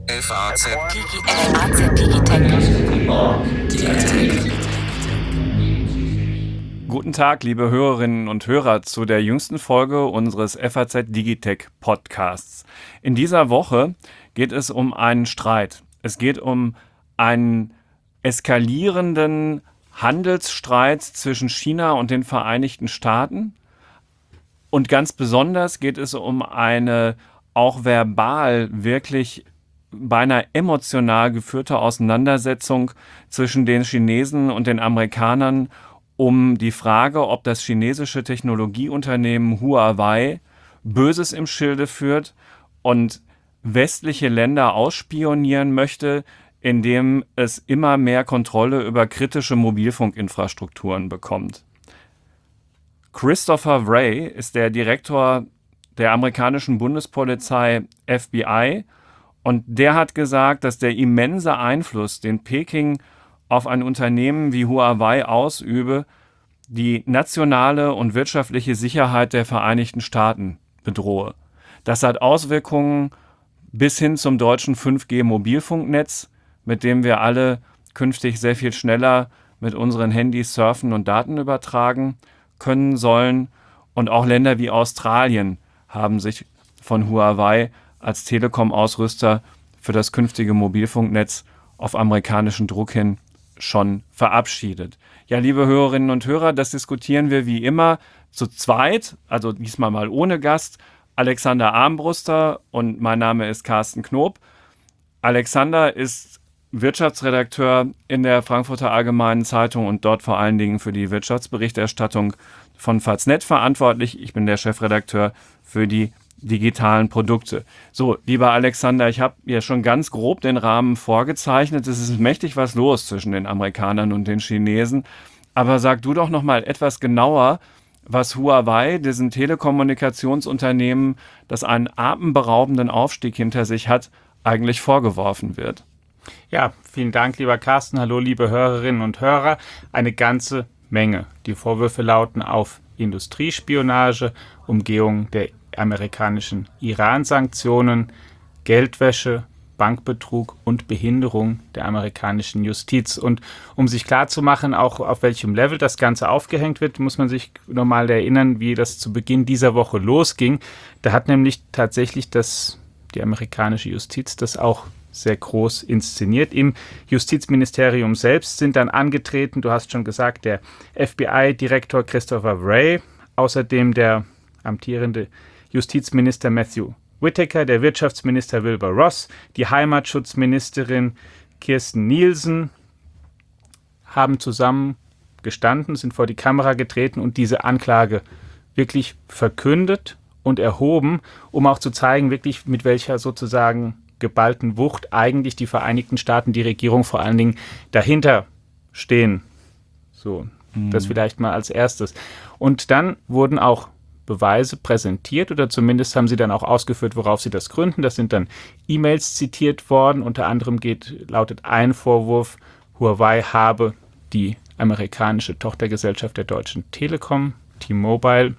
FAZ Guten Tag, liebe Hörerinnen und Hörer, zu der jüngsten Folge unseres FAZ Digitech Podcasts. In dieser Woche geht es um einen Streit. Es geht um einen eskalierenden Handelsstreit zwischen China und den Vereinigten Staaten. Und ganz besonders geht es um eine auch verbal wirklich beinahe emotional geführte Auseinandersetzung zwischen den Chinesen und den Amerikanern um die Frage, ob das chinesische Technologieunternehmen Huawei Böses im Schilde führt und westliche Länder ausspionieren möchte, indem es immer mehr Kontrolle über kritische Mobilfunkinfrastrukturen bekommt. Christopher Wray ist der Direktor der amerikanischen Bundespolizei FBI und der hat gesagt, dass der immense Einfluss, den Peking auf ein Unternehmen wie Huawei ausübe, die nationale und wirtschaftliche Sicherheit der Vereinigten Staaten bedrohe. Das hat Auswirkungen bis hin zum deutschen 5G-Mobilfunknetz, mit dem wir alle künftig sehr viel schneller mit unseren Handys surfen und Daten übertragen können sollen. Und auch Länder wie Australien haben sich von Huawei als Telekom-Ausrüster für das künftige Mobilfunknetz auf amerikanischen Druck hin schon verabschiedet. Ja, liebe Hörerinnen und Hörer, das diskutieren wir wie immer zu zweit, also diesmal mal ohne Gast. Alexander Armbruster und mein Name ist Carsten Knob. Alexander ist Wirtschaftsredakteur in der Frankfurter Allgemeinen Zeitung und dort vor allen Dingen für die Wirtschaftsberichterstattung von Faznet verantwortlich. Ich bin der Chefredakteur für die digitalen Produkte. So, lieber Alexander, ich habe ja schon ganz grob den Rahmen vorgezeichnet. Es ist mächtig was los zwischen den Amerikanern und den Chinesen. Aber sag du doch noch mal etwas genauer, was Huawei, diesem Telekommunikationsunternehmen, das einen atemberaubenden Aufstieg hinter sich hat, eigentlich vorgeworfen wird. Ja, vielen Dank, lieber Carsten. Hallo, liebe Hörerinnen und Hörer. Eine ganze Menge. Die Vorwürfe lauten auf Industriespionage, Umgehung der amerikanischen Iran-Sanktionen, Geldwäsche, Bankbetrug und Behinderung der amerikanischen Justiz. Und um sich klarzumachen, auch auf welchem Level das Ganze aufgehängt wird, muss man sich nochmal erinnern, wie das zu Beginn dieser Woche losging. Da hat nämlich tatsächlich die amerikanische Justiz das auch sehr groß inszeniert. Im Justizministerium selbst sind dann angetreten, du hast schon gesagt, der FBI-Direktor Christopher Wray, außerdem der amtierende Justizminister Matthew Whitaker, der Wirtschaftsminister Wilbur Ross, die Heimatschutzministerin Kirstjen Nielsen haben zusammen gestanden, sind vor die Kamera getreten und diese Anklage wirklich verkündet und erhoben, um auch zu zeigen, wirklich mit welcher sozusagen geballten Wucht eigentlich die Vereinigten Staaten, die Regierung vor allen Dingen dahinter stehen. So, das vielleicht mal als erstes. Und dann wurden auch Beweise präsentiert oder zumindest haben sie dann auch ausgeführt, worauf sie das gründen. Das sind dann E-Mails zitiert worden. Unter anderem lautet ein Vorwurf, Huawei habe die amerikanische Tochtergesellschaft der Deutschen Telekom, T-Mobile,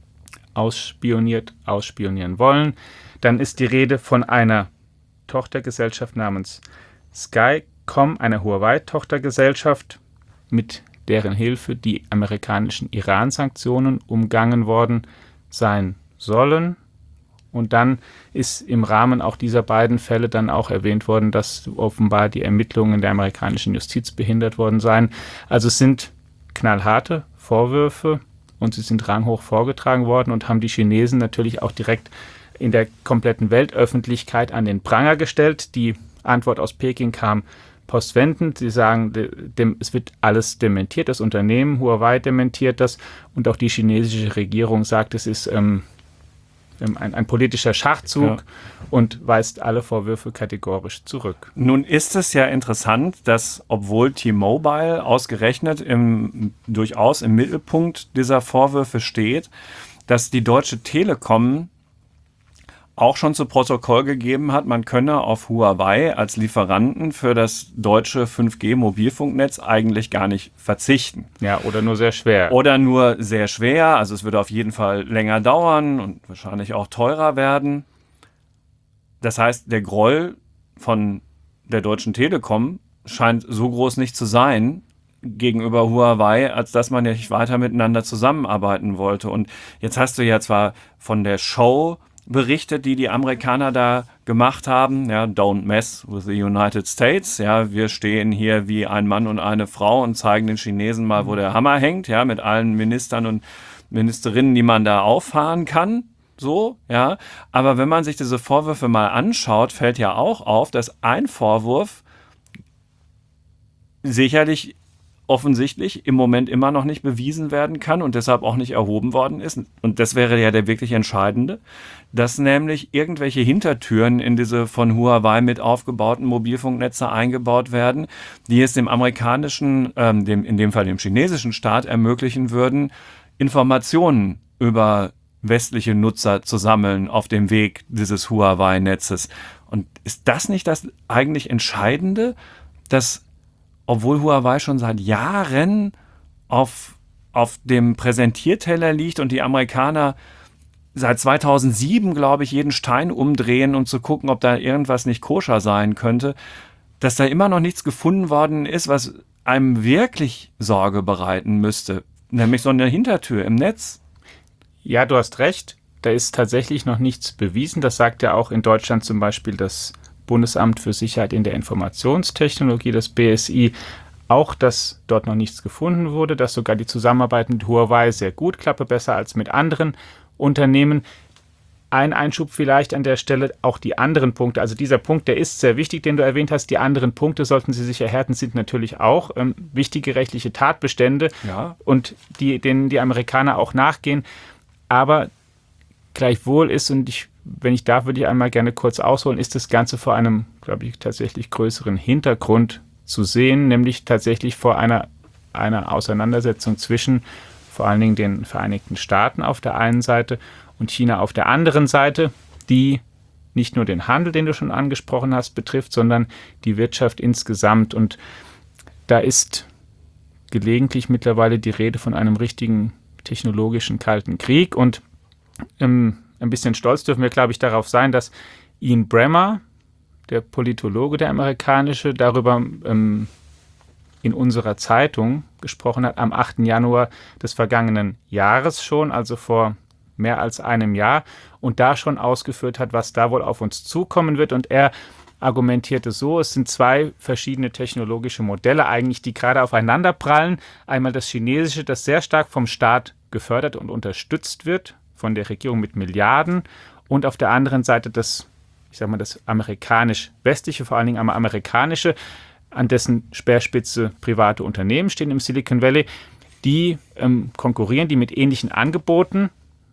ausspionieren wollen. Dann ist die Rede von einer Tochtergesellschaft namens Skycom, einer Huawei-Tochtergesellschaft, mit deren Hilfe die amerikanischen Iran-Sanktionen umgangen worden sein sollen. Und dann ist im Rahmen auch dieser beiden Fälle dann auch erwähnt worden, dass offenbar die Ermittlungen der amerikanischen Justiz behindert worden seien. Also es sind knallharte Vorwürfe und sie sind ranghoch vorgetragen worden und haben die Chinesen natürlich auch direkt in der kompletten Weltöffentlichkeit an den Pranger gestellt. Die Antwort aus Peking kam postwendend. Sie sagen, es wird alles dementiert. Das Unternehmen Huawei dementiert das und auch die chinesische Regierung sagt, es ist ein politischer Schachzug und weist alle Vorwürfe kategorisch zurück. Nun ist es ja interessant, dass obwohl T-Mobile ausgerechnet durchaus im Mittelpunkt dieser Vorwürfe steht, dass die Deutsche Telekom auch schon zu Protokoll gegeben hat, man könne auf Huawei als Lieferanten für das deutsche 5G-Mobilfunknetz eigentlich gar nicht verzichten. Ja, oder nur sehr schwer. Oder nur sehr schwer, also es würde auf jeden Fall länger dauern und wahrscheinlich auch teurer werden. Das heißt, der Groll von der Deutschen Telekom scheint so groß nicht zu sein gegenüber Huawei, als dass man ja nicht weiter miteinander zusammenarbeiten wollte. Und jetzt hast du ja zwar von der Show berichtet, die Amerikaner da gemacht haben, ja, don't mess with the United States, ja, wir stehen hier wie ein Mann und eine Frau und zeigen den Chinesen mal, wo der Hammer hängt, ja, mit allen Ministern und Ministerinnen, die man da auffahren kann, so, ja, aber wenn man sich diese Vorwürfe mal anschaut, fällt ja auch auf, dass ein Vorwurf sicherlich offensichtlich im Moment immer noch nicht bewiesen werden kann und deshalb auch nicht erhoben worden ist. Und das wäre ja der wirklich entscheidende, dass nämlich irgendwelche Hintertüren in diese von Huawei mit aufgebauten Mobilfunknetze eingebaut werden, die es dem amerikanischen, in dem Fall dem chinesischen Staat ermöglichen würden, Informationen über westliche Nutzer zu sammeln auf dem Weg dieses Huawei-Netzes. Und ist das nicht das eigentlich Entscheidende, dass obwohl Huawei schon seit Jahren auf dem Präsentierteller liegt und die Amerikaner seit 2007, glaube ich, jeden Stein umdrehen, um zu gucken, ob da irgendwas nicht koscher sein könnte, dass da immer noch nichts gefunden worden ist, was einem wirklich Sorge bereiten müsste. Nämlich so eine Hintertür im Netz. Ja, du hast recht. Da ist tatsächlich noch nichts bewiesen. Das sagt ja auch in Deutschland zum Beispiel das Bundesamt für Sicherheit in der Informationstechnologie, das BSI, auch, dass dort noch nichts gefunden wurde, dass sogar die Zusammenarbeit mit Huawei sehr gut klappe, besser als mit anderen Unternehmen. Ein Einschub vielleicht an der Stelle, auch die anderen Punkte. Also dieser Punkt, der ist sehr wichtig, den du erwähnt hast. Die anderen Punkte, sollten sie sich erhärten, sind natürlich auch wichtige rechtliche Tatbestände, ja, und denen die Amerikaner auch nachgehen. Aber gleichwohl ist, und wenn ich darf, würde ich einmal gerne kurz ausholen, ist das Ganze vor einem, glaube ich, tatsächlich größeren Hintergrund zu sehen, nämlich tatsächlich vor einer Auseinandersetzung zwischen vor allen Dingen den Vereinigten Staaten auf der einen Seite und China auf der anderen Seite, die nicht nur den Handel, den du schon angesprochen hast, betrifft, sondern die Wirtschaft insgesamt. Und da ist gelegentlich mittlerweile die Rede von einem richtigen technologischen Kalten Krieg. Und ein bisschen stolz dürfen wir, glaube ich, darauf sein, dass Ian Bremmer, der Politologe, der amerikanische, darüber in unserer Zeitung gesprochen hat, am 8. Januar des vergangenen Jahres schon, also vor mehr als einem Jahr, und da schon ausgeführt hat, was da wohl auf uns zukommen wird. Und er argumentierte so, es sind zwei verschiedene technologische Modelle eigentlich, die gerade aufeinander prallen. Einmal das chinesische, das sehr stark vom Staat gefördert und unterstützt wird, von der Regierung mit Milliarden, und auf der anderen Seite das amerikanisch-westliche, vor allen Dingen amerikanische, an dessen Speerspitze private Unternehmen stehen im Silicon Valley, die konkurrieren, die mit ähnlichen Angeboten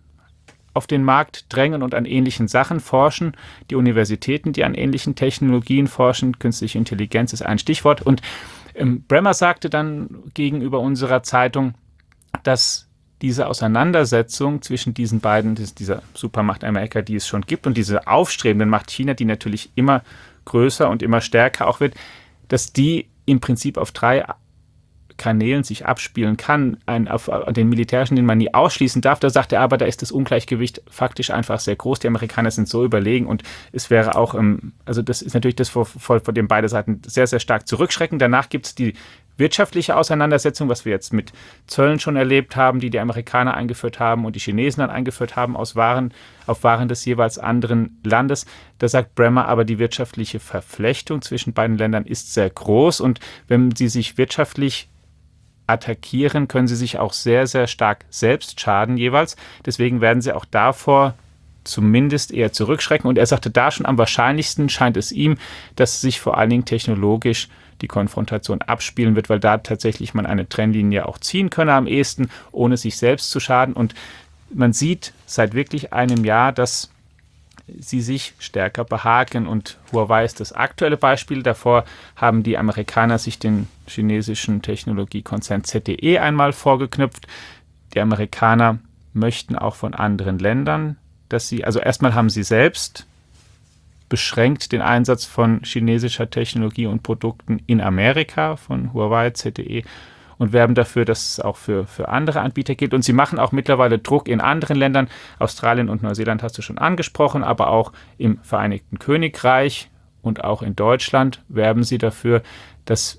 auf den Markt drängen und an ähnlichen Sachen forschen. Die Universitäten, die an ähnlichen Technologien forschen, künstliche Intelligenz ist ein Stichwort. Und Bremmer sagte dann gegenüber unserer Zeitung, dass diese Auseinandersetzung zwischen diesen beiden, dieser Supermacht Amerika, die es schon gibt, und diese aufstrebenden Macht China, die natürlich immer größer und immer stärker auch wird, dass die im Prinzip auf 3 Kanälen sich abspielen kann, auf den militärischen, den man nie ausschließen darf. Da sagt er aber, da ist das Ungleichgewicht faktisch einfach sehr groß. Die Amerikaner sind so überlegen, und es wäre auch, also das ist natürlich das, vor dem beide Seiten sehr, sehr stark zurückschrecken. Danach gibt es die wirtschaftliche Auseinandersetzung, was wir jetzt mit Zöllen schon erlebt haben, die Amerikaner eingeführt haben und die Chinesen dann eingeführt haben auf Waren des jeweils anderen Landes. Da sagt Bremmer aber, die wirtschaftliche Verflechtung zwischen beiden Ländern ist sehr groß, und wenn sie sich wirtschaftlich attackieren, können sie sich auch sehr, sehr stark selbst schaden jeweils. Deswegen werden sie auch davor zumindest eher zurückschrecken. Und er sagte, da schon am wahrscheinlichsten scheint es ihm, dass sich vor allen Dingen technologisch die Konfrontation abspielen wird, weil da tatsächlich man eine Trennlinie auch ziehen könne am ehesten, ohne sich selbst zu schaden. Und man sieht seit wirklich einem Jahr, dass sie sich stärker behaken. Und Huawei ist das aktuelle Beispiel. Davor haben die Amerikaner sich den chinesischen Technologiekonzern ZTE einmal vorgeknüpft. Die Amerikaner möchten auch von anderen Ländern, also erstmal haben sie selbst beschränkt den Einsatz von chinesischer Technologie und Produkten in Amerika von Huawei, ZTE, und werben dafür, dass es auch für andere Anbieter gilt. Und sie machen auch mittlerweile Druck in anderen Ländern. Australien und Neuseeland hast du schon angesprochen, aber auch im Vereinigten Königreich und auch in Deutschland werben sie dafür, dass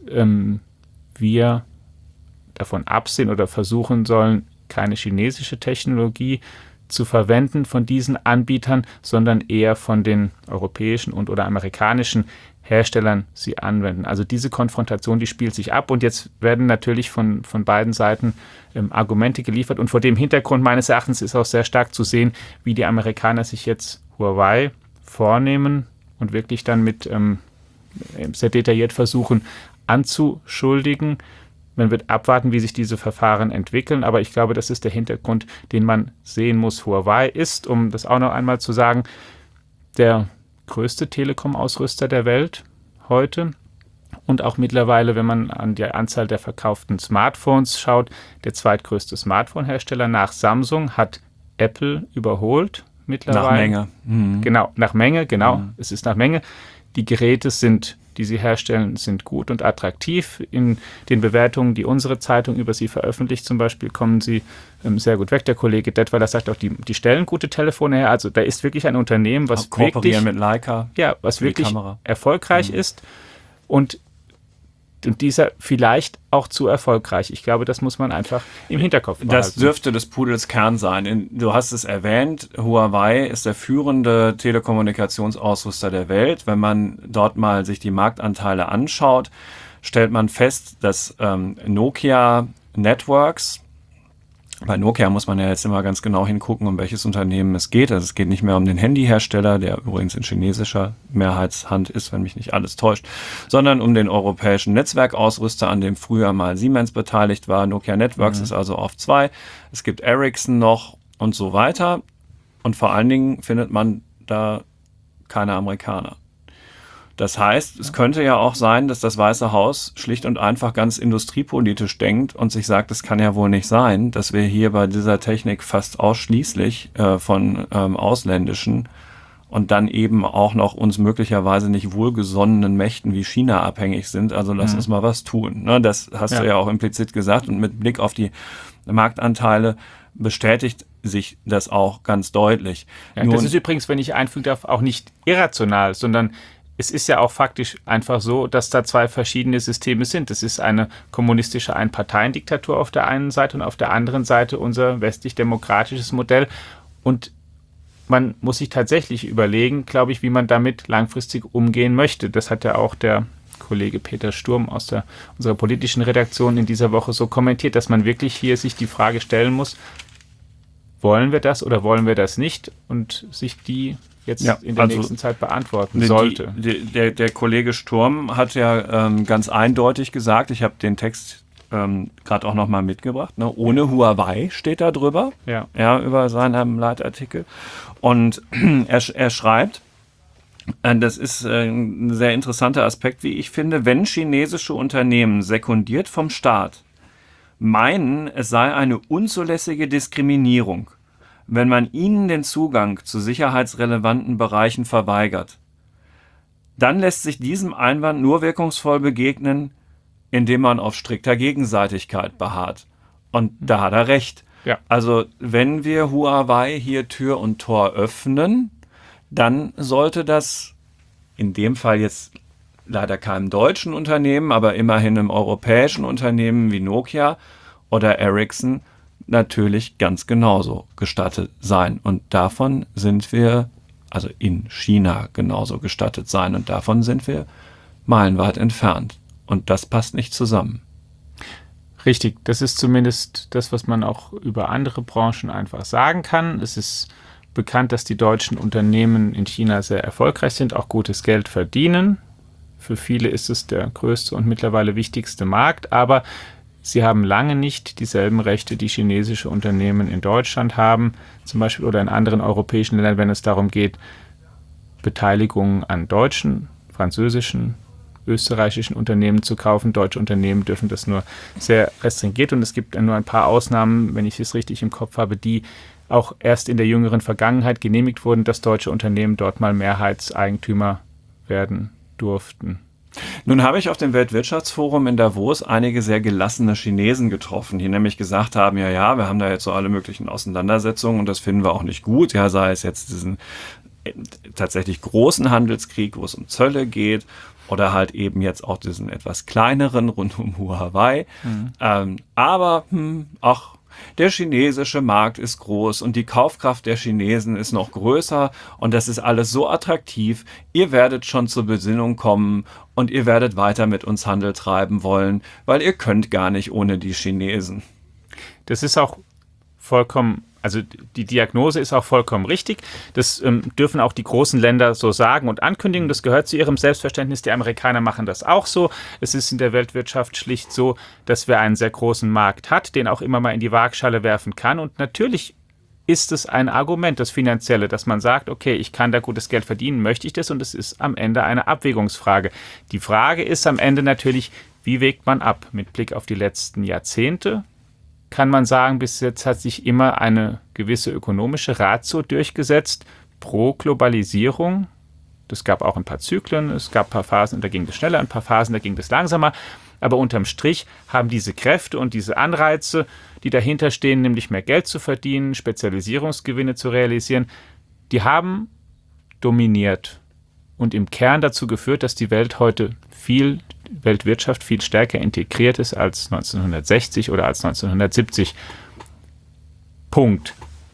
wir davon absehen oder versuchen sollen, keine chinesische Technologie zu verwenden von diesen Anbietern, sondern eher von den europäischen und oder amerikanischen Herstellern sie anwenden. Also diese Konfrontation, die spielt sich ab und jetzt werden natürlich von beiden Seiten Argumente geliefert und vor dem Hintergrund meines Erachtens ist auch sehr stark zu sehen, wie die Amerikaner sich jetzt Huawei vornehmen und wirklich dann mit sehr detailliert versuchen anzuschuldigen. Man wird abwarten, wie sich diese Verfahren entwickeln, aber ich glaube, das ist der Hintergrund, den man sehen muss. Huawei ist, um das auch noch einmal zu sagen, der größte Telekom-Ausrüster der Welt heute und auch mittlerweile, wenn man an die Anzahl der verkauften Smartphones schaut, der zweitgrößte Smartphone-Hersteller nach Samsung hat Apple überholt mittlerweile. Nach Menge. Mhm. Genau, nach Menge, genau. Mhm. Es ist nach Menge. Die Geräte die sie herstellen, sind gut und attraktiv. In den Bewertungen, die unsere Zeitung über sie veröffentlicht, zum Beispiel, kommen sie sehr gut weg. Der Kollege Detweiler sagt auch, die stellen gute Telefone her. Also da ist wirklich ein Unternehmen, was kooperieren mit Leica, was wirklich erfolgreich ist und dieser vielleicht auch zu erfolgreich. Ich glaube, das muss man einfach im Hinterkopf behalten. Das dürfte des Pudels Kern sein. Du hast es erwähnt, Huawei ist der führende Telekommunikationsausrüster der Welt. Wenn man dort mal sich die Marktanteile anschaut, stellt man fest, dass Nokia Networks, bei Nokia muss man ja jetzt immer ganz genau hingucken, um welches Unternehmen es geht. Also es geht nicht mehr um den Handyhersteller, der übrigens in chinesischer Mehrheitshand ist, wenn mich nicht alles täuscht, sondern um den europäischen Netzwerkausrüster, an dem früher mal Siemens beteiligt war. Nokia Networks ist also auf 2. Es gibt Ericsson noch und so weiter. Und vor allen Dingen findet man da keine Amerikaner. Das heißt, es könnte ja auch sein, dass das Weiße Haus schlicht und einfach ganz industriepolitisch denkt und sich sagt, es kann ja wohl nicht sein, dass wir hier bei dieser Technik fast ausschließlich von ausländischen und dann eben auch noch uns möglicherweise nicht wohlgesonnenen Mächten wie China abhängig sind. Also lass uns mal was tun. Ne, das hast du ja auch implizit gesagt und mit Blick auf die Marktanteile bestätigt sich das auch ganz deutlich. Ja, das ist übrigens, wenn ich einfügen darf, auch nicht irrational, sondern es ist ja auch faktisch einfach so, dass da zwei verschiedene Systeme sind. Es ist eine kommunistische Einparteiendiktatur auf der einen Seite und auf der anderen Seite unser westlich-demokratisches Modell. Und man muss sich tatsächlich überlegen, glaube ich, wie man damit langfristig umgehen möchte. Das hat ja auch der Kollege Peter Sturm aus unserer politischen Redaktion in dieser Woche so kommentiert, dass man wirklich hier sich die Frage stellen muss, wollen wir das oder wollen wir das nicht? Und sich die jetzt in der nächsten Zeit beantworten sollte. Der Kollege Sturm hat ja ganz eindeutig gesagt, ich habe den Text gerade auch nochmal mitgebracht, ne? Ohne Huawei steht da drüber, über seinen Leitartikel. Und er schreibt, das ist ein sehr interessanter Aspekt, wie ich finde, wenn chinesische Unternehmen sekundiert vom Staat meinen, es sei eine unzulässige Diskriminierung, wenn man ihnen den Zugang zu sicherheitsrelevanten Bereichen verweigert, dann lässt sich diesem Einwand nur wirkungsvoll begegnen, indem man auf strikter Gegenseitigkeit beharrt. Und da hat er recht. Ja. Also wenn wir Huawei hier Tür und Tor öffnen, dann sollte das in dem Fall jetzt leider keinem deutschen Unternehmen, aber immerhin einem europäischen Unternehmen wie Nokia oder Ericsson natürlich ganz genauso gestattet sein. Und davon sind wir, also in China genauso gestattet sein. Und davon sind wir meilenweit entfernt. Und das passt nicht zusammen. Richtig, das ist zumindest das, was man auch über andere Branchen einfach sagen kann. Es ist bekannt, dass die deutschen Unternehmen in China sehr erfolgreich sind, auch gutes Geld verdienen. Für viele ist es der größte und mittlerweile wichtigste Markt, aber sie haben lange nicht dieselben Rechte, die chinesische Unternehmen in Deutschland haben, zum Beispiel oder in anderen europäischen Ländern, wenn es darum geht, Beteiligungen an deutschen, französischen, österreichischen Unternehmen zu kaufen. Deutsche Unternehmen dürfen das nur sehr restringiert und es gibt nur ein paar Ausnahmen, wenn ich es richtig im Kopf habe, die auch erst in der jüngeren Vergangenheit genehmigt wurden, dass deutsche Unternehmen dort mal Mehrheitseigentümer werden durften. Nun habe ich auf dem Weltwirtschaftsforum in Davos einige sehr gelassene Chinesen getroffen, die nämlich gesagt haben, ja, wir haben da jetzt so alle möglichen Auseinandersetzungen und das finden wir auch nicht gut. Ja, sei es jetzt diesen tatsächlich großen Handelskrieg, wo es um Zölle geht, oder halt eben jetzt auch diesen etwas kleineren rund um Huawei. Aber der chinesische Markt ist groß und die Kaufkraft der Chinesen ist noch größer und das ist alles so attraktiv. Ihr werdet schon zur Besinnung kommen und ihr werdet weiter mit uns Handel treiben wollen, weil ihr könnt gar nicht ohne die Chinesen. Das ist auch vollkommen, also die Diagnose ist auch vollkommen richtig. Das dürfen auch die großen Länder so sagen und ankündigen. Das gehört zu ihrem Selbstverständnis. Die Amerikaner machen das auch so. Es ist in der Weltwirtschaft schlicht so, dass wir einen sehr großen Markt hat, den auch immer mal in die Waagschale werfen kann. Und natürlich ist es ein Argument, das Finanzielle, dass man sagt, okay, ich kann da gutes Geld verdienen, möchte ich das? Und es ist am Ende eine Abwägungsfrage. Die Frage ist am Ende natürlich, wie wägt man ab? Mit Blick auf die letzten Jahrzehnte kann man sagen, bis jetzt hat sich immer eine gewisse ökonomische Ratio durchgesetzt pro Globalisierung. Es gab auch ein paar Zyklen, es gab ein paar Phasen, da ging das schneller, ein paar Phasen, da ging das langsamer. Aber unterm Strich haben diese Kräfte und diese Anreize, die dahinter stehen, nämlich mehr Geld zu verdienen, Spezialisierungsgewinne zu realisieren, die haben dominiert und im Kern dazu geführt, dass die Weltwirtschaft viel stärker integriert ist als 1960 oder als 1970. Punkt.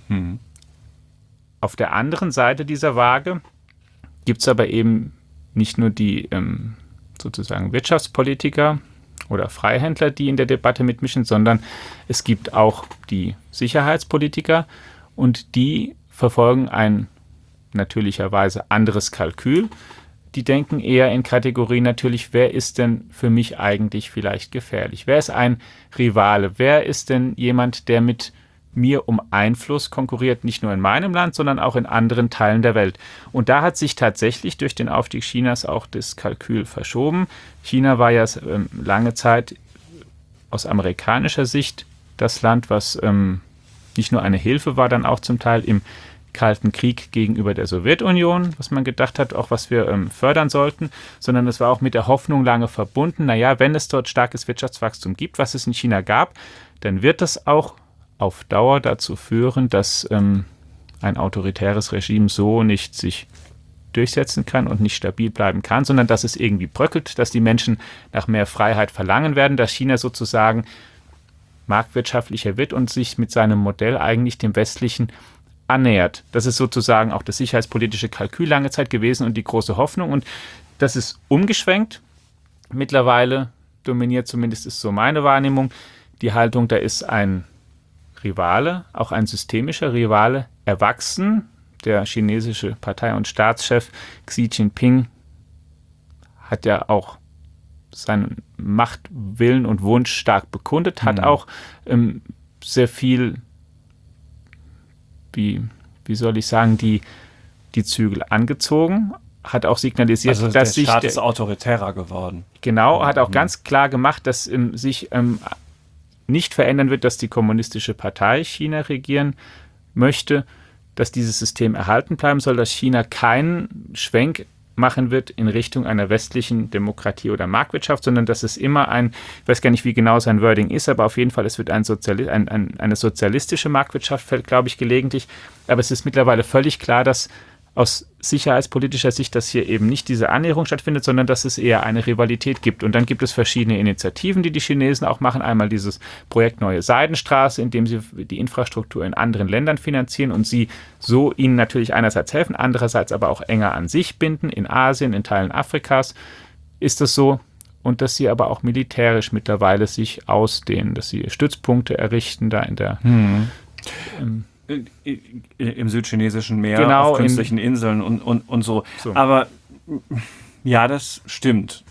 Auf der anderen Seite dieser Waage gibt es aber eben nicht nur die sozusagen Wirtschaftspolitiker oder Freihändler, die in der Debatte mitmischen, sondern es gibt auch die Sicherheitspolitiker und die verfolgen ein natürlicherweise anderes Kalkül. Die denken eher in Kategorien natürlich, wer ist denn für mich eigentlich vielleicht gefährlich? Wer ist ein Rivale? Wer ist denn jemand, der mit mir um Einfluss konkurriert, nicht nur in meinem Land, sondern auch in anderen Teilen der Welt? Und da hat sich tatsächlich durch den Aufstieg Chinas auch das Kalkül verschoben. China war ja lange Zeit aus amerikanischer Sicht das Land, was nicht nur eine Hilfe war, dann auch zum Teil im Kalten Krieg gegenüber der Sowjetunion, was man gedacht hat, auch was wir fördern sollten, sondern es war auch mit der Hoffnung lange verbunden, naja, wenn es dort starkes Wirtschaftswachstum gibt, was es in China gab, dann wird das auch auf Dauer dazu führen, dass ein autoritäres Regime so nicht sich durchsetzen kann und nicht stabil bleiben kann, sondern dass es irgendwie bröckelt, dass die Menschen nach mehr Freiheit verlangen werden, dass China sozusagen marktwirtschaftlicher wird und sich mit seinem Modell eigentlich dem westlichen annähert. Das ist sozusagen auch das sicherheitspolitische Kalkül lange Zeit gewesen und die große Hoffnung. Und das ist umgeschwenkt. Mittlerweile dominiert, zumindest ist so meine Wahrnehmung, die Haltung, da ist ein Rivale, auch ein systemischer Rivale, erwachsen. Der chinesische Partei- und Staatschef Xi Jinping hat ja auch seinen Machtwillen und Wunsch stark bekundet, hat auch sehr viel, wie soll ich sagen, die Zügel angezogen, hat auch signalisiert, also dass der sich Staat ist autoritärer geworden. Genau, hat auch ganz klar gemacht, dass sich nicht verändern wird, dass die Kommunistische Partei China regieren möchte, dass dieses System erhalten bleiben soll, dass China keinen Schwenk machen wird in Richtung einer westlichen Demokratie oder Marktwirtschaft, sondern dass es immer ich weiß gar nicht, wie genau sein Wording ist, aber auf jeden Fall, es wird eine sozialistische Marktwirtschaft, fällt, glaube ich, gelegentlich. Aber es ist mittlerweile völlig klar, dass aus sicherheitspolitischer Sicht, dass hier eben nicht diese Annäherung stattfindet, sondern dass es eher eine Rivalität gibt. Und dann gibt es verschiedene Initiativen, die die Chinesen auch machen. Einmal dieses Projekt Neue Seidenstraße, in dem sie die Infrastruktur in anderen Ländern finanzieren und sie so ihnen natürlich einerseits helfen, andererseits aber auch enger an sich binden. In Asien, in Teilen Afrikas ist es so. Und dass sie aber auch militärisch mittlerweile sich ausdehnen, dass sie Stützpunkte errichten, da in der im südchinesischen Meer, genau, auf künstlichen Inseln und so. Aber ja, das stimmt.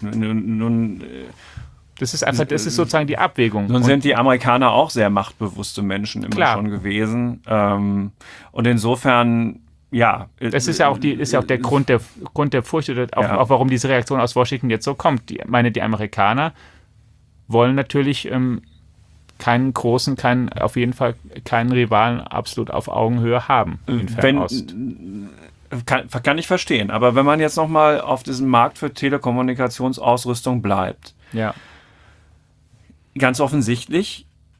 Das ist sozusagen die Abwägung. Nun sind die Amerikaner auch sehr machtbewusste Menschen immer schon gewesen. Und insofern, ja. Das ist ja auch der Grund der Furcht oder auch warum diese Reaktion aus Washington jetzt so kommt. Die Amerikaner wollen natürlich auf jeden Fall keinen Rivalen absolut auf Augenhöhe haben in Fernost. Kann ich verstehen. Aber wenn man jetzt nochmal auf diesem Markt für Telekommunikationsausrüstung bleibt, ja, ganz offensichtlich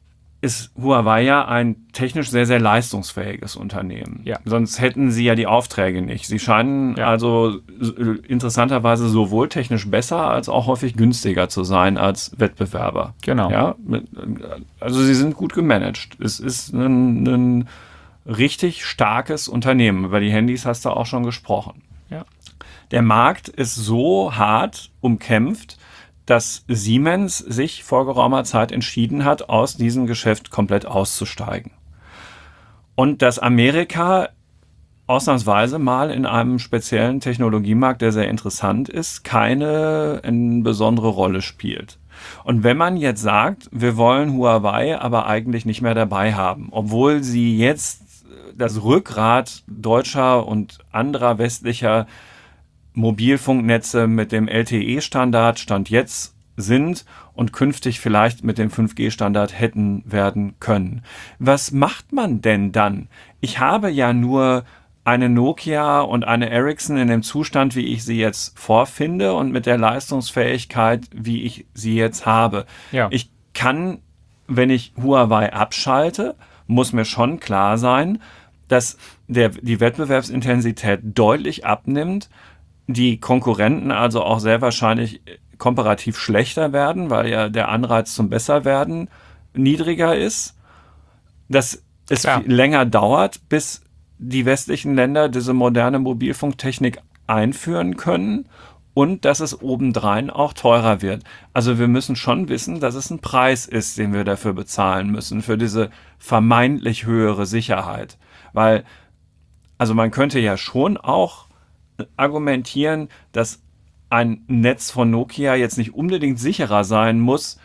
ist Huawei ja ein technisch sehr, sehr leistungsfähiges Unternehmen. Ja. Sonst hätten sie ja die Aufträge nicht. Sie scheinen also interessanterweise sowohl technisch besser als auch häufig günstiger zu sein als Wettbewerber. Genau. Ja? Also sie sind gut gemanagt. Es ist ein richtig starkes Unternehmen. Über die Handys hast du auch schon gesprochen. Ja. Der Markt ist so hart umkämpft, dass Siemens sich vor geraumer Zeit entschieden hat, aus diesem Geschäft komplett auszusteigen. Und dass Amerika ausnahmsweise mal in einem speziellen Technologiemarkt, der sehr interessant ist, keine besondere Rolle spielt. Und wenn man jetzt sagt, wir wollen Huawei aber eigentlich nicht mehr dabei haben, obwohl sie jetzt das Rückgrat deutscher und anderer westlicher Mobilfunknetze mit dem LTE-Standard Stand jetzt sind und künftig vielleicht mit dem 5G-Standard hätten werden können. Was macht man denn dann? Ich habe ja nur eine Nokia und eine Ericsson in dem Zustand, wie ich sie jetzt vorfinde und mit der Leistungsfähigkeit, wie ich sie jetzt habe. Ja. Ich kann, wenn ich Huawei abschalte, muss mir schon klar sein, dass die Wettbewerbsintensität deutlich abnimmt, die Konkurrenten also auch sehr wahrscheinlich komparativ schlechter werden, weil ja der Anreiz zum Besserwerden niedriger ist, dass es länger dauert, bis die westlichen Länder diese moderne Mobilfunktechnik einführen können und dass es obendrein auch teurer wird. Also wir müssen schon wissen, dass es ein Preis ist, den wir dafür bezahlen müssen, für diese vermeintlich höhere Sicherheit. Weil, also man könnte ja schon auch argumentieren, dass ein Netz von Nokia jetzt nicht unbedingt sicherer sein muss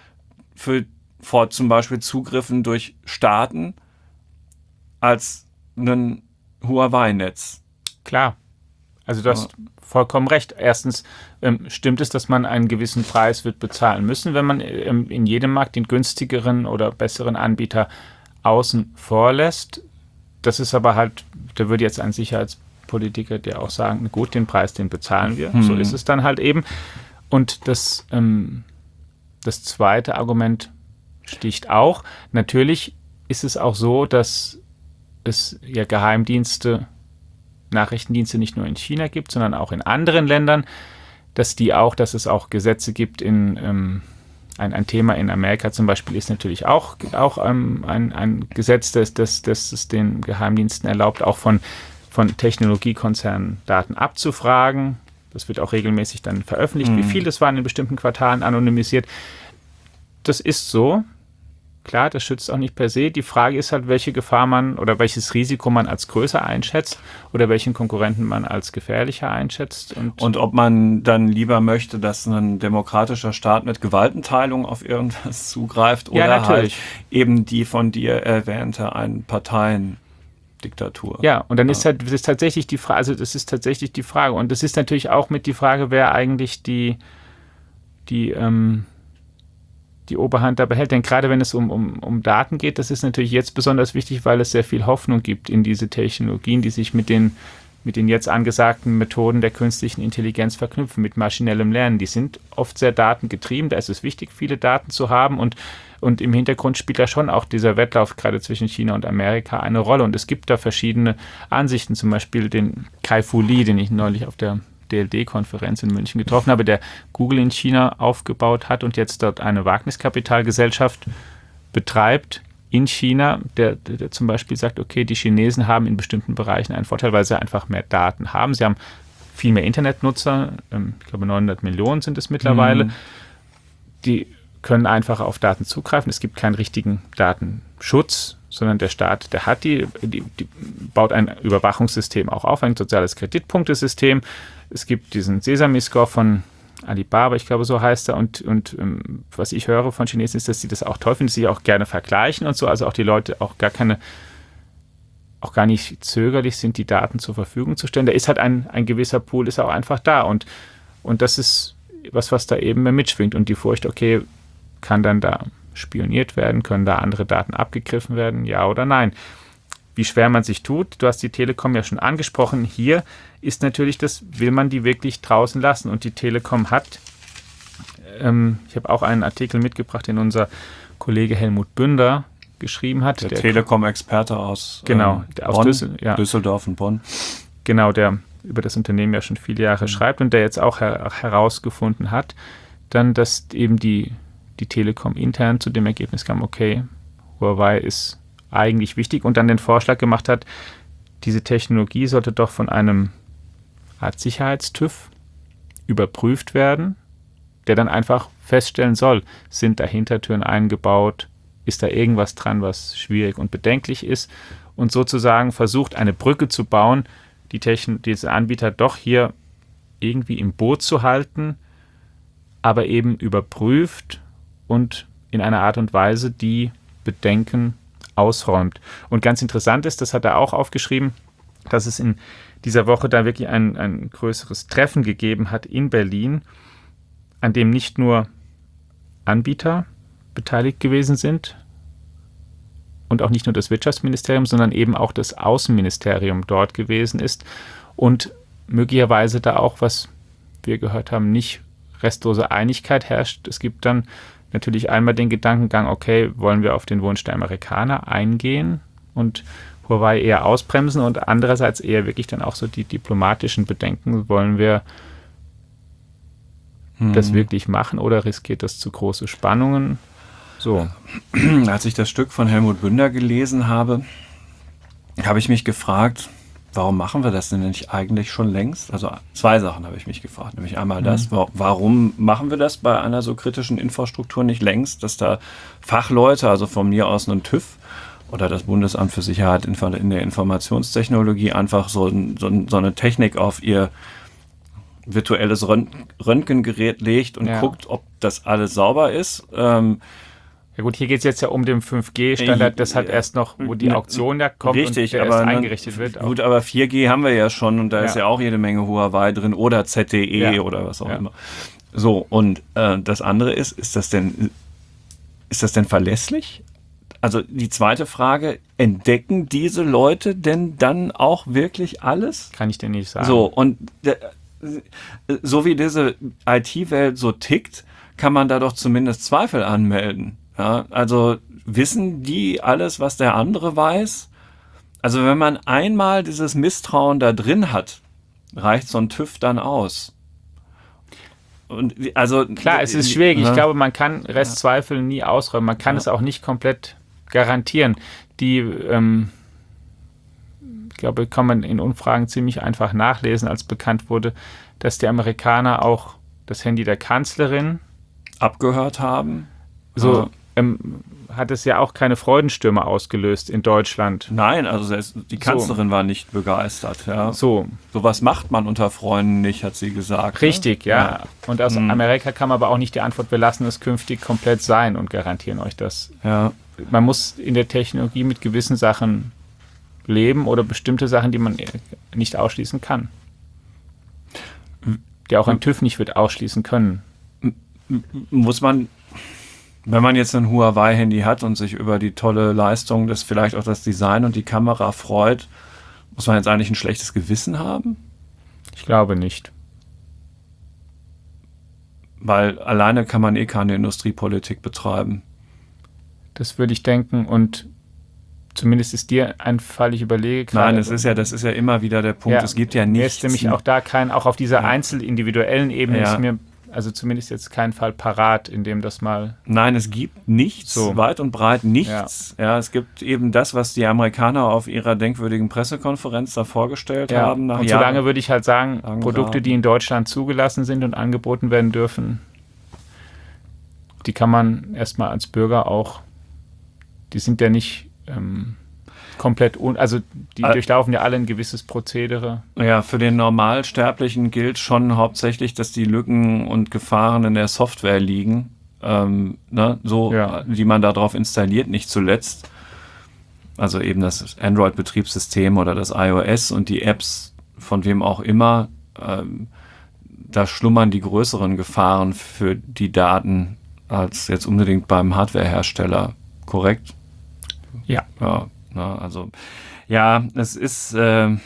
vor zum Beispiel Zugriffen durch Staaten als ein Huawei-Netz. Klar. Also du hast vollkommen recht. Erstens stimmt es, dass man einen gewissen Preis wird bezahlen müssen, wenn man in jedem Markt den günstigeren oder besseren Anbieter außen vor lässt. Das ist aber halt, da würde jetzt ein Sicherheitspolitiker dir auch sagen, gut, den Preis, den bezahlen wir. So ist es dann halt eben. Und das zweite Argument sticht auch. Natürlich ist es auch so, dass es ja Geheimdienste, Nachrichtendienste nicht nur in China gibt, sondern auch in anderen Ländern, dass es auch Gesetze gibt ein Thema in Amerika zum Beispiel ist natürlich auch ein Gesetz, das es den Geheimdiensten erlaubt, auch von Technologiekonzernen Daten abzufragen. Das wird auch regelmäßig dann veröffentlicht, wie viel das waren in bestimmten Quartalen anonymisiert. Das ist so. Klar, das schützt auch nicht per se. Die Frage ist halt, welche Gefahr man oder welches Risiko man als größer einschätzt oder welchen Konkurrenten man als gefährlicher einschätzt. Und ob man dann lieber möchte, dass ein demokratischer Staat mit Gewaltenteilung auf irgendwas zugreift oder halt eben die von dir erwähnte Einparteiendiktatur. Ja, und dann ist das tatsächlich die Frage, also das ist tatsächlich die Frage. Und das ist natürlich auch mit die Frage, wer eigentlich die Oberhand da behält. Denn gerade wenn es um Daten geht, das ist natürlich jetzt besonders wichtig, weil es sehr viel Hoffnung gibt in diese Technologien, die sich mit den jetzt angesagten Methoden der künstlichen Intelligenz verknüpfen, mit maschinellem Lernen. Die sind oft sehr datengetrieben. Da ist es wichtig, viele Daten zu haben und im Hintergrund spielt da schon auch dieser Wettlauf gerade zwischen China und Amerika eine Rolle. Und es gibt da verschiedene Ansichten, zum Beispiel den Kai-Fu Lee, den ich neulich auf der DLD-Konferenz in München getroffen habe, der Google in China aufgebaut hat und jetzt dort eine Wagniskapitalgesellschaft betreibt in China, der zum Beispiel sagt, okay, die Chinesen haben in bestimmten Bereichen einen Vorteil, weil sie einfach mehr Daten haben. Sie haben viel mehr Internetnutzer, ich glaube 900 Millionen sind es mittlerweile, die können einfach auf Daten zugreifen. Es gibt keinen richtigen Datenschutz, sondern der Staat, der hat die baut ein Überwachungssystem auch auf, ein soziales Kreditpunktesystem. Es gibt diesen Sesame-Score von Alibaba, ich glaube, so heißt er. Und was ich höre von Chinesen ist, dass sie das auch toll finden, dass sie auch gerne vergleichen und so. Also auch die Leute auch gar nicht zögerlich sind, die Daten zur Verfügung zu stellen. Da ist halt ein gewisser Pool, ist auch einfach da. Und das ist was da eben mehr mitschwingt. Und die Furcht, okay, kann dann da spioniert werden, können da andere Daten abgegriffen werden, ja oder nein? Wie schwer man sich tut, du hast die Telekom ja schon angesprochen, hier ist natürlich das, will man die wirklich draußen lassen? Und die Telekom hat, ich habe auch einen Artikel mitgebracht, den unser Kollege Helmut Bünder geschrieben hat. Der Telekom-Experte aus, aus Bonn, Düsseldorf und Bonn. Genau, der über das Unternehmen ja schon viele Jahre schreibt und der jetzt auch herausgefunden hat, dann, dass eben die Telekom intern zu dem Ergebnis kam, okay, Huawei ist eigentlich wichtig und dann den Vorschlag gemacht hat, diese Technologie sollte doch von einem Art Sicherheitstüv überprüft werden, der dann einfach feststellen soll, sind da Hintertüren eingebaut, ist da irgendwas dran, was schwierig und bedenklich ist und sozusagen versucht, eine Brücke zu bauen, diese Anbieter doch hier irgendwie im Boot zu halten, aber eben überprüft und in einer Art und Weise, die Bedenken ausräumt. Und ganz interessant ist, das hat er auch aufgeschrieben, dass es in dieser Woche da wirklich ein größeres Treffen gegeben hat in Berlin, an dem nicht nur Anbieter beteiligt gewesen sind und auch nicht nur das Wirtschaftsministerium, sondern eben auch das Außenministerium dort gewesen ist und möglicherweise da auch, was wir gehört haben, nicht restlose Einigkeit herrscht. Es gibt dann natürlich einmal den Gedankengang, okay, wollen wir auf den Wunsch der Amerikaner eingehen und Huawei eher ausbremsen und andererseits eher wirklich dann auch so die diplomatischen Bedenken, wollen wir das wirklich machen oder riskiert das zu große Spannungen? So. Als ich das Stück von Helmut Bünder gelesen habe, habe ich mich gefragt, warum machen wir das denn nicht eigentlich schon längst? Also 2 Sachen habe ich mich gefragt. Nämlich einmal das, warum machen wir das bei einer so kritischen Infrastruktur nicht längst, dass da Fachleute, also von mir aus ein TÜV oder das Bundesamt für Sicherheit in der Informationstechnologie einfach so eine Technik auf ihr virtuelles Röntgengerät legt und guckt, ob das alles sauber ist. Ja gut, hier geht es jetzt ja um den 5G-Standard, das hat erst noch, wo die Auktion ja kommt richtig, und der aber erst eingerichtet wird. Gut, aber 4G haben wir ja schon und da ist ja auch jede Menge Huawei drin oder ZTE oder was auch immer. So, und das andere ist das denn verlässlich? Also die zweite Frage, entdecken diese Leute denn dann auch wirklich alles? Kann ich dir nicht sagen. So, und so wie diese IT-Welt so tickt, kann man da doch zumindest Zweifel anmelden. Ja, also wissen die alles, was der andere weiß? Also wenn man einmal dieses Misstrauen da drin hat, reicht so ein TÜV dann aus. Und also klar, es ist schwierig. Ich glaube, man kann Restzweifel nie ausräumen. Man kann es auch nicht komplett garantieren. Ich glaube, kann man in Umfragen ziemlich einfach nachlesen, als bekannt wurde, dass die Amerikaner auch das Handy der Kanzlerin abgehört haben. So hat es ja auch keine Freudenstürme ausgelöst in Deutschland. Nein, also die Kanzlerin war nicht begeistert. Ja. Sowas macht man unter Freunden nicht, hat sie gesagt. Richtig, ja. Und aus Amerika kam aber auch nicht die Antwort, wir lassen es künftig komplett sein und garantieren euch das. Ja. Man muss in der Technologie mit gewissen Sachen leben oder bestimmte Sachen, die man nicht ausschließen kann. Die auch ein TÜV nicht wird ausschließen können. Muss man, wenn man jetzt ein Huawei-Handy hat und sich über die tolle Leistung, vielleicht auch das Design und die Kamera freut, muss man jetzt eigentlich ein schlechtes Gewissen haben? Ich glaube nicht. Weil alleine kann man keine Industriepolitik betreiben. Das würde ich denken und zumindest ist dir ein Fall, ich überlege gerade. Nein, das ist ja immer wieder der Punkt, es gibt ja nichts. Mir ist nämlich auch da auch auf dieser einzelindividuellen Ebene ist mir also zumindest jetzt kein Fall parat, in dem das mal... Nein, es gibt nichts, weit und breit nichts. Ja, es gibt eben das, was die Amerikaner auf ihrer denkwürdigen Pressekonferenz da vorgestellt haben. Und solange würde ich halt sagen, Produkte, die in Deutschland zugelassen sind und angeboten werden dürfen, die kann man erstmal als Bürger auch, die sind ja nicht komplett, also die durchlaufen ja alle ein gewisses Prozedere. Ja, für den Normalsterblichen gilt schon hauptsächlich, dass die Lücken und Gefahren in der Software liegen, die man darauf installiert, nicht zuletzt. Also eben das Android-Betriebssystem oder das iOS und die Apps von wem auch immer, da schlummern die größeren Gefahren für die Daten als jetzt unbedingt beim Hardwarehersteller, korrekt? Ja. Es ist,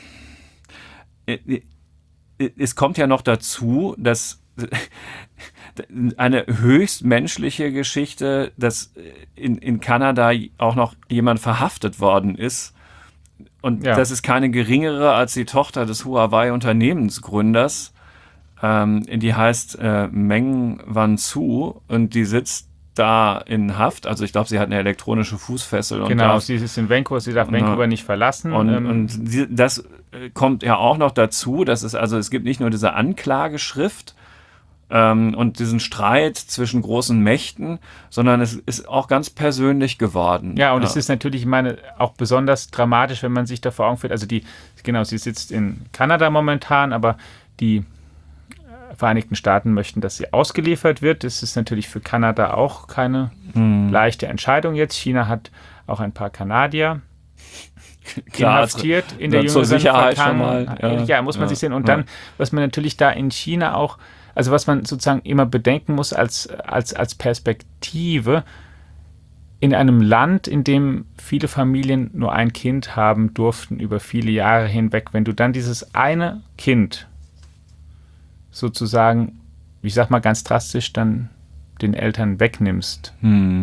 es kommt ja noch dazu, dass eine höchst menschliche Geschichte, dass in Kanada auch noch jemand verhaftet worden ist. Und das ist keine geringere als die Tochter des Huawei-Unternehmensgründers. Die heißt Meng Wanzhou und die sitzt da in Haft. Also ich glaube, sie hat eine elektronische Fußfessel. Genau, sie ist in Vancouver, sie darf Vancouver nicht verlassen. Und das kommt ja auch noch dazu, dass es gibt nicht nur diese Anklageschrift und diesen Streit zwischen großen Mächten, sondern es ist auch ganz persönlich geworden. Ja, und es ist natürlich, ich meine, auch besonders dramatisch, wenn man sich da vor Augen führt. Also sie sitzt in Kanada momentan, aber die Vereinigten Staaten möchten, dass sie ausgeliefert wird. Das ist natürlich für Kanada auch keine leichte Entscheidung jetzt. China hat auch ein paar Kanadier inhaftiert in der jüngeren Sicherheit schon mal. Ja, muss man sich sehen. Und dann, was man natürlich da in China auch, also was man sozusagen immer bedenken muss als Perspektive, in einem Land, in dem viele Familien nur ein Kind haben durften über viele Jahre hinweg, wenn du dann dieses eine Kind sozusagen, ich sag mal ganz drastisch, dann den Eltern wegnimmst,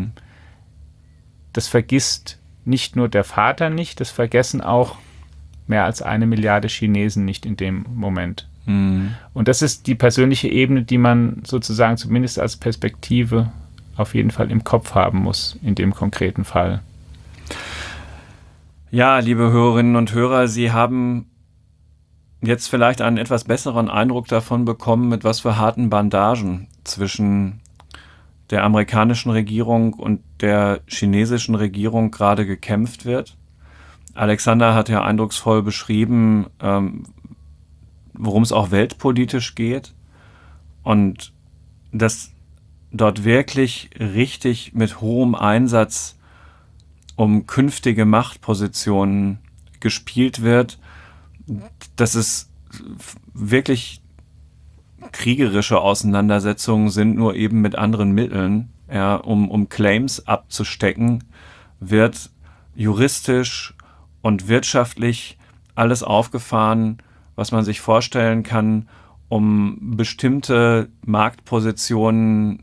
das vergisst nicht nur der Vater nicht, das vergessen auch mehr als 1 Milliarde Chinesen nicht in dem Moment. Und das ist die persönliche Ebene, die man sozusagen zumindest als Perspektive auf jeden Fall im Kopf haben muss, in dem konkreten Fall. Ja, liebe Hörerinnen und Hörer, Sie haben jetzt vielleicht einen etwas besseren Eindruck davon bekommen, mit was für harten Bandagen zwischen der amerikanischen Regierung und der chinesischen Regierung gerade gekämpft wird. Alexander hat ja eindrucksvoll beschrieben, worum es auch weltpolitisch geht und dass dort wirklich richtig mit hohem Einsatz um künftige Machtpositionen gespielt wird, dass es wirklich kriegerische Auseinandersetzungen sind, nur eben mit anderen Mitteln, um Claims abzustecken, wird juristisch und wirtschaftlich alles aufgefahren, was man sich vorstellen kann, um bestimmte Machtpositionen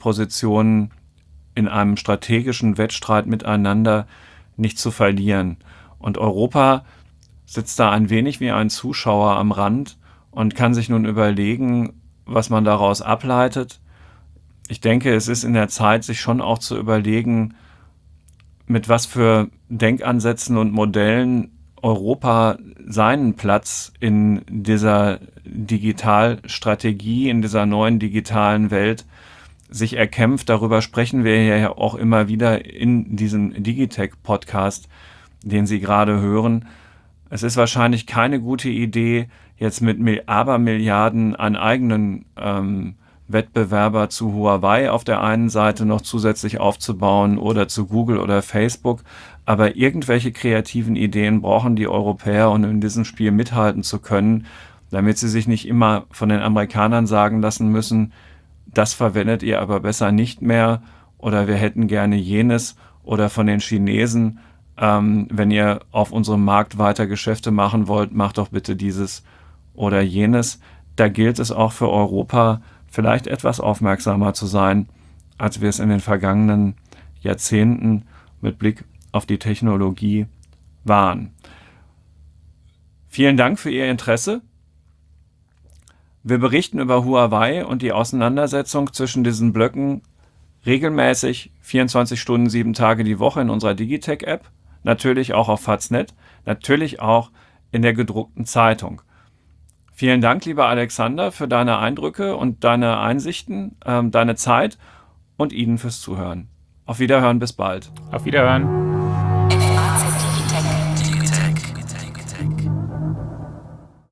in einem strategischen Wettstreit miteinander nicht zu verlieren. Und Europa sitzt da ein wenig wie ein Zuschauer am Rand und kann sich nun überlegen, was man daraus ableitet. Ich denke, es ist in der Zeit, sich schon auch zu überlegen, mit was für Denkansätzen und Modellen Europa seinen Platz in dieser Digitalstrategie, in dieser neuen digitalen Welt sich erkämpft. Darüber sprechen wir ja auch immer wieder in diesem Digitech-Podcast, den Sie gerade hören. Es ist wahrscheinlich keine gute Idee, jetzt mit Abermilliarden an eigenen Wettbewerber zu Huawei auf der einen Seite noch zusätzlich aufzubauen oder zu Google oder Facebook. Aber irgendwelche kreativen Ideen brauchen die Europäer, um in diesem Spiel mithalten zu können, damit sie sich nicht immer von den Amerikanern sagen lassen müssen, das verwendet ihr aber besser nicht mehr oder wir hätten gerne jenes, oder von den Chinesen, wenn ihr auf unserem Markt weiter Geschäfte machen wollt, macht doch bitte dieses oder jenes. Da gilt es auch für Europa, vielleicht etwas aufmerksamer zu sein, als wir es in den vergangenen Jahrzehnten mit Blick auf die Technologie waren. Vielen Dank für Ihr Interesse. Wir berichten über Huawei und die Auseinandersetzung zwischen diesen Blöcken regelmäßig 24 Stunden, 7 Tage die Woche in unserer Digitech-App, natürlich auch auf Faznet, natürlich auch in der gedruckten Zeitung. Vielen Dank, lieber Alexander, für deine Eindrücke und deine Einsichten, deine Zeit und Ihnen fürs Zuhören. Auf Wiederhören, bis bald. Auf Wiederhören.